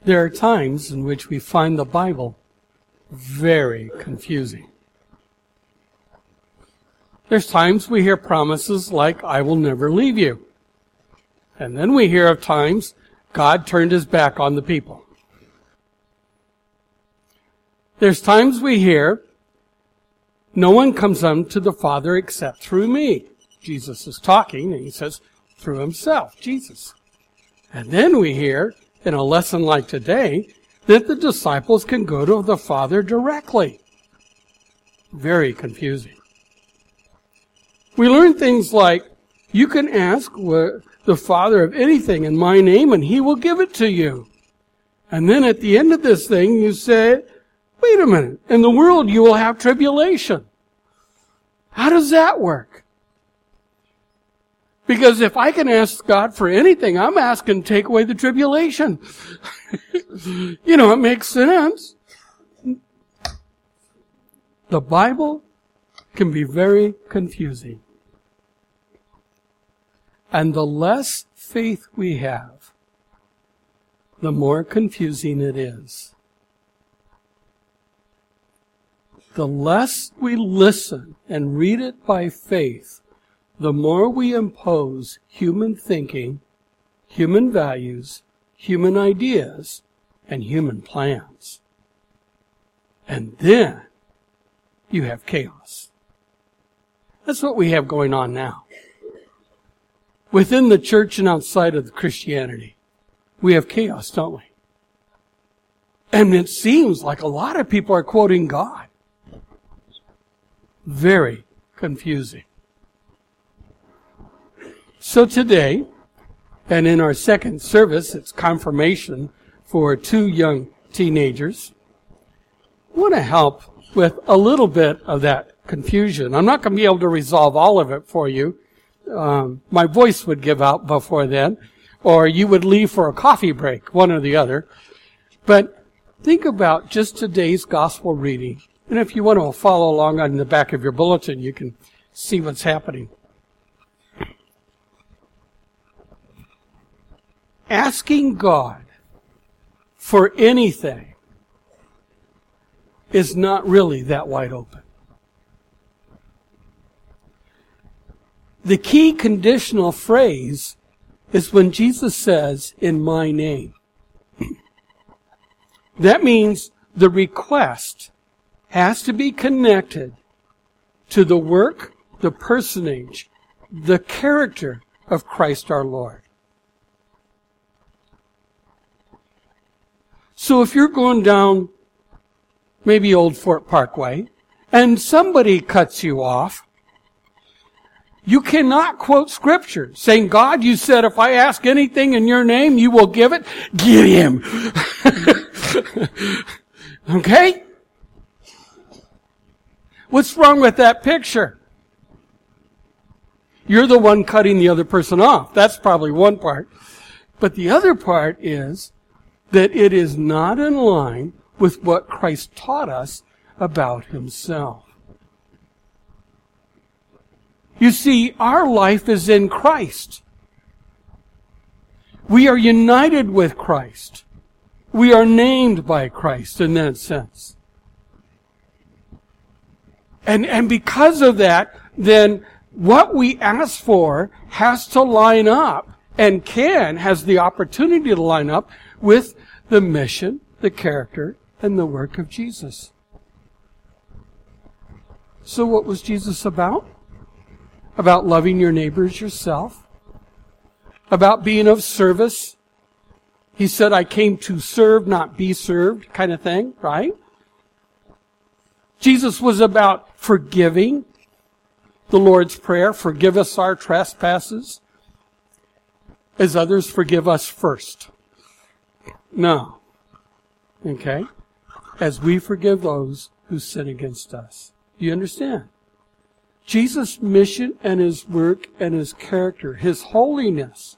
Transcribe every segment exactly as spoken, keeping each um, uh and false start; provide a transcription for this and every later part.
There are times in which we find the Bible very confusing. There's times we hear promises like, I will never leave you. And then we hear of times God turned his back on the people. There's times we hear, no one comes unto the Father except through me. Jesus is talking, and he says, through himself, Jesus. And then we hear, in a lesson like today, that the disciples can go to the Father directly. Very confusing. We learn things like, you can ask the Father of anything in my name, and he will give it to you. And then at the end of this thing, you say, wait a minute, in the world you will have tribulation. How does that work? Because if I can ask God for anything, I'm asking to take away the tribulation. You know, it makes sense. The Bible can be very confusing. And the less faith we have, the more confusing it is. The less we listen and read it by faith, the more we impose human thinking, human values, human ideas, and human plans. And then you have chaos. That's what we have going on now. Within the church and outside of Christianity, we have chaos, don't we? And it seems like a lot of people are quoting God. Very confusing. So today, and in our second service, it's confirmation for two young teenagers. I want to help with a little bit of that confusion. I'm not going to be able to resolve all of it for you. Um, my voice would give out before then, or you would leave for a coffee break, one or the other. But think about just today's gospel reading. And if you want to follow along on the back of your bulletin, you can see what's happening. Asking God for anything is not really that wide open. The key conditional phrase is when Jesus says, in my name. That means the request has to be connected to the work, the personage, the character of Christ our Lord. So if you're going down maybe Old Fort Parkway and somebody cuts you off, you cannot quote Scripture saying, God, you said if I ask anything in your name, you will give it. Give him. Okay? What's wrong with that picture? You're the one cutting the other person off. That's probably one part. But the other part is that it is not in line with what Christ taught us about himself. You see, our life is in Christ. We are united with Christ. We are named by Christ in that sense. And, and because of that, then what we ask for has to line up, and can, has the opportunity to line up with the mission, the character, and the work of Jesus. So what was Jesus about? About loving your neighbor as yourself. About being of service. He said, I came to serve, not be served, kind of thing, right? Jesus was about forgiving. The Lord's Prayer, forgive us our trespasses, as others forgive us first. No. Okay? As we forgive those who sin against us. Do you understand? Jesus' mission and his work and his character, his holiness,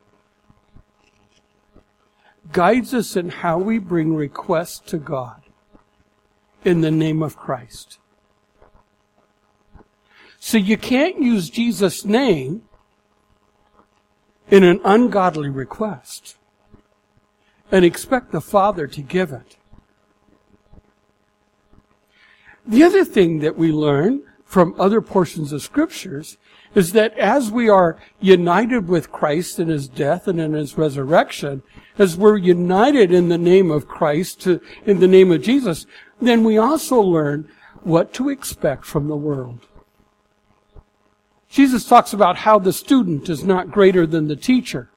guides us in how we bring requests to God in the name of Christ. So you can't use Jesus' name in an ungodly request. and expect the Father to give it. The other thing that we learn from other portions of Scriptures is that as we are united with Christ in His death and in His resurrection, as we're united in the name of Christ, to, in the name of Jesus, then we also learn what to expect from the world. Jesus talks about how the student is not greater than the teacher.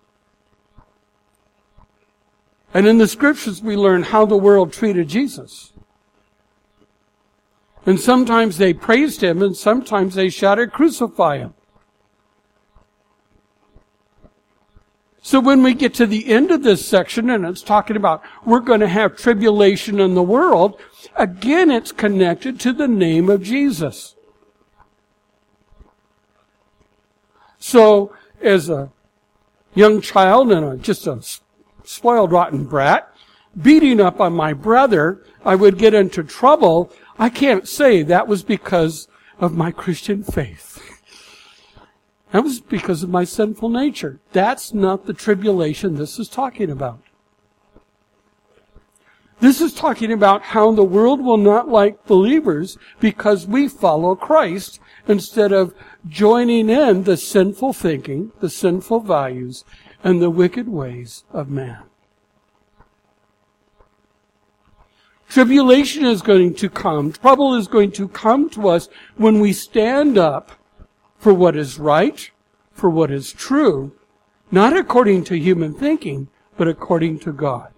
And in the Scriptures we learn how the world treated Jesus. And sometimes they praised Him, and sometimes they shouted, "Crucify Him." So when we get to the end of this section, and it's talking about we're going to have tribulation in the world, again it's connected to the name of Jesus. So as a young child and a, just a spoiled rotten brat, beating up on my brother, I would get into trouble. I can't say that was because of my Christian faith. That was because of my sinful nature. That's not the tribulation this is talking about. This is talking about how the world will not like believers because we follow Christ instead of joining in the sinful thinking, the sinful values, and the wicked ways of man. Tribulation is going to come. Trouble is going to come to us when we stand up for what is right, for what is true, not according to human thinking, but according to God.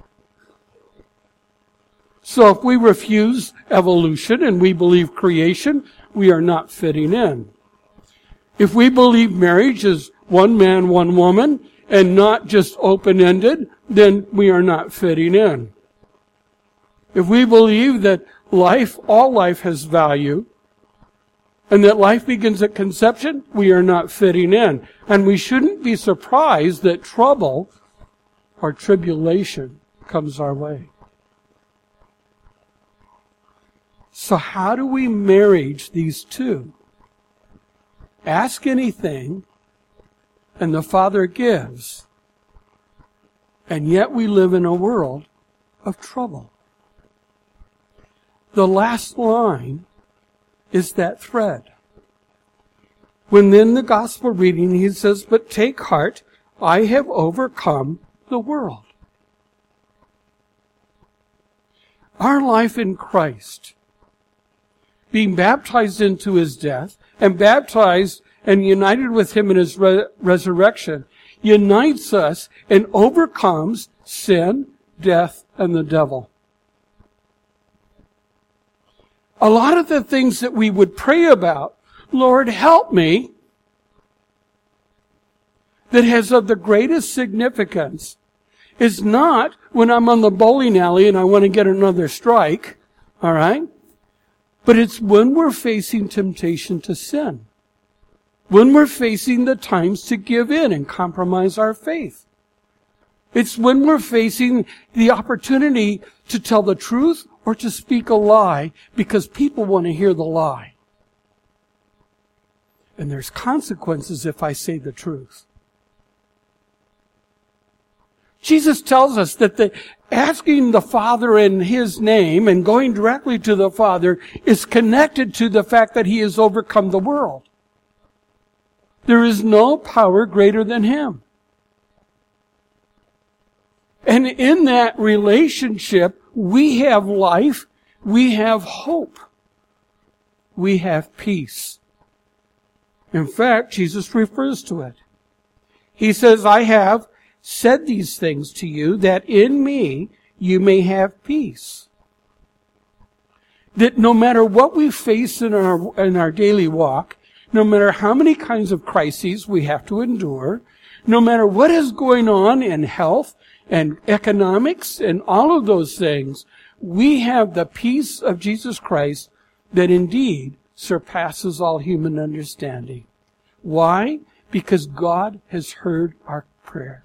So if we refuse evolution and we believe creation, we are not fitting in. If we believe marriage is one man, one woman, and not just open-ended, then we are not fitting in. If we believe that life, all life has value, and that life begins at conception, we are not fitting in. And we shouldn't be surprised that trouble or tribulation comes our way. So how do we marriage these two? Ask anything, and the Father gives. And yet we live in a world of trouble. The last line is that thread. When in the gospel reading he says, "But take heart, I have overcome the world." Our life in Christ, being baptized into His death and baptized and united with Him in His re- resurrection, unites us and overcomes sin, death, and the devil. A lot of the things that we would pray about, "Lord, help me," that has of the greatest significance is not when I'm on the bowling alley and I want to get another strike, all right? But it's when we're facing temptation to sin. When we're facing the times to give in and compromise our faith. It's when we're facing the opportunity to tell the truth or to speak a lie because people want to hear the lie. And there's consequences if I say the truth. Jesus tells us that the asking the Father in His name and going directly to the Father is connected to the fact that He has overcome the world. There is no power greater than Him. And in that relationship, we have life, we have hope, we have peace. In fact, Jesus refers to it. He says, "I have said these things to you, that in me you may have peace." That no matter what we face in our, in our daily walk, no matter how many kinds of crises we have to endure, no matter what is going on in health and economics and all of those things, we have the peace of Jesus Christ that indeed surpasses all human understanding. Why? Because God has heard our prayer.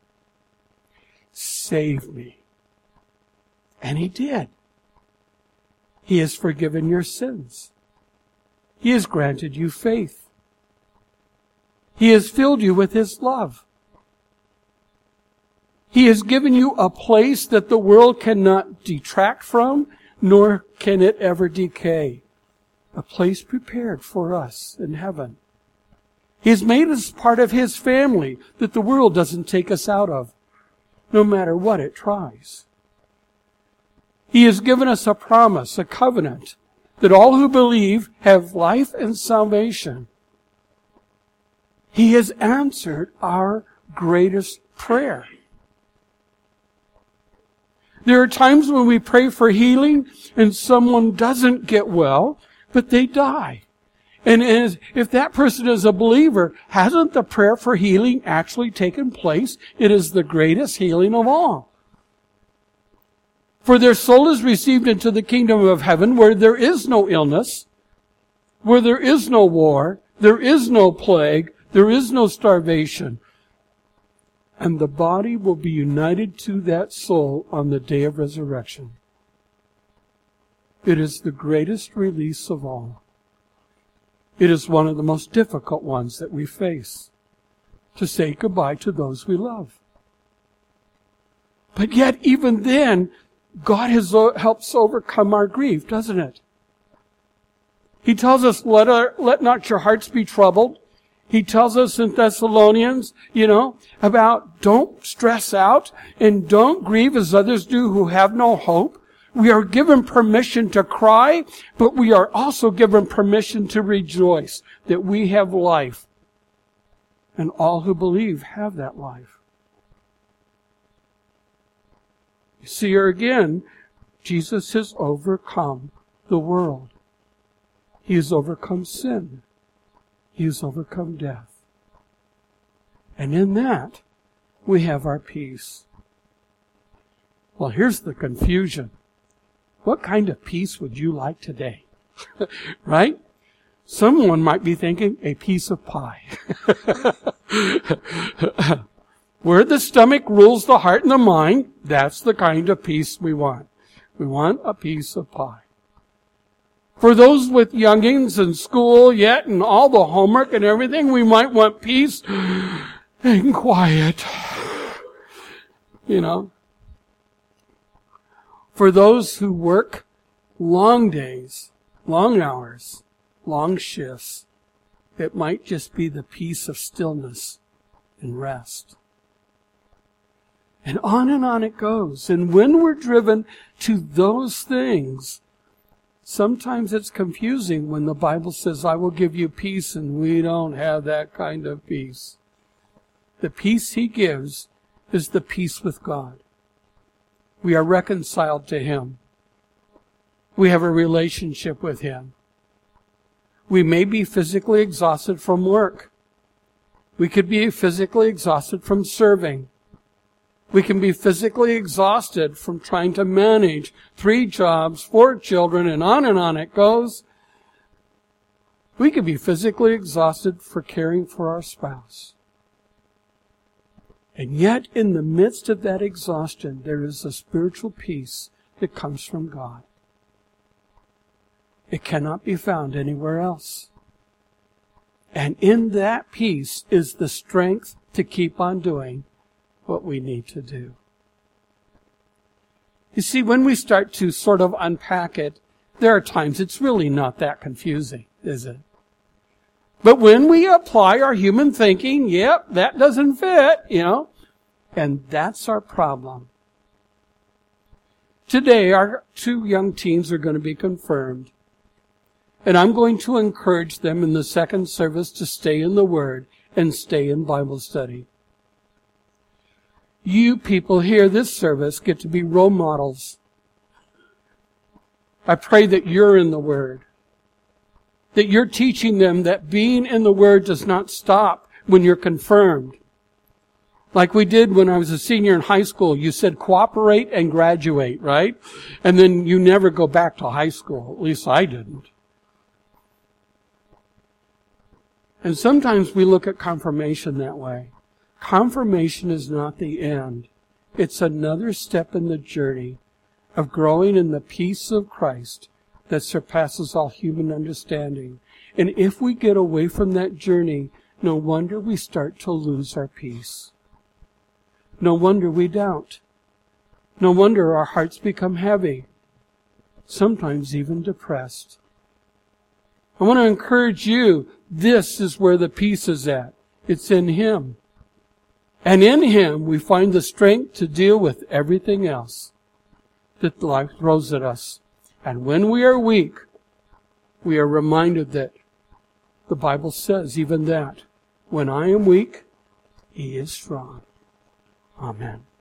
Save me. And He did. He has forgiven your sins. He has granted you faith. He has filled you with His love. He has given you a place that the world cannot detract from, nor can it ever decay. A place prepared for us in heaven. He has made us part of His family that the world doesn't take us out of, no matter what it tries. He has given us a promise, a covenant, that all who believe have life and salvation. He has answered our greatest prayer. There are times when we pray for healing and someone doesn't get well, but they die. And as, if that person is a believer, hasn't the prayer for healing actually taken place? It is the greatest healing of all. For their soul is received into the kingdom of heaven where there is no illness, where there is no war, there is no plague, there is no starvation. And the body will be united to that soul on the day of resurrection. It is the greatest release of all. It is one of the most difficult ones that we face, to say goodbye to those we love. But yet, even then, God has helps overcome our grief, doesn't it? He tells us, let, our, let not your hearts be troubled. He tells us in Thessalonians, you know, about don't stress out and don't grieve as others do who have no hope. We are given permission to cry, but we are also given permission to rejoice that we have life. And all who believe have that life. You see here again, Jesus has overcome the world. He has overcome sin. He has overcome death. And in that, we have our peace. Well, here's the confusion. What kind of peace would you like today? Right? Someone might be thinking, a piece of pie. Where the stomach rules the heart and the mind, that's the kind of peace we want. We want a piece of pie. For those with youngins in school yet and all the homework and everything, we might want peace and quiet. You know. For those who work long days, long hours, long shifts, it might just be the peace of stillness and rest. And on and on it goes. And when we're driven to those things, sometimes it's confusing when the Bible says, I will give you peace, and we don't have that kind of peace. The peace He gives is the peace with God. We are reconciled to Him. We have a relationship with Him. We may be physically exhausted from work. We could be physically exhausted from serving. We can be physically exhausted from trying to manage three jobs, four children, and on and on it goes. We could be physically exhausted for caring for our spouse. And yet, in the midst of that exhaustion, there is a spiritual peace that comes from God. It cannot be found anywhere else. And in that peace is the strength to keep on doing what we need to do. You see, when we start to sort of unpack it, there are times it's really not that confusing, is it? But when we apply our human thinking, yep, that doesn't fit, you know, and that's our problem. Today, our two young teens are going to be confirmed. And I'm going to encourage them in the second service to stay in the Word and stay in Bible study. You people here this service get to be role models. I pray that you're in the Word. That you're teaching them that being in the Word does not stop when you're confirmed. Like we did when I was a senior in high school. You said cooperate and graduate, right? And then you never go back to high school. At least I didn't. And sometimes we look at confirmation that way. Confirmation is not the end. It's another step in the journey of growing in the peace of Christ that surpasses all human understanding. And if we get away from that journey, no wonder we start to lose our peace. No wonder we doubt. No wonder our hearts become heavy, sometimes even depressed. I want to encourage you, this is where the peace is at. It's in Him. And in Him we find the strength to deal with everything else that life throws at us. And when we are weak, we are reminded that the Bible says even that. When I am weak, He is strong. Amen.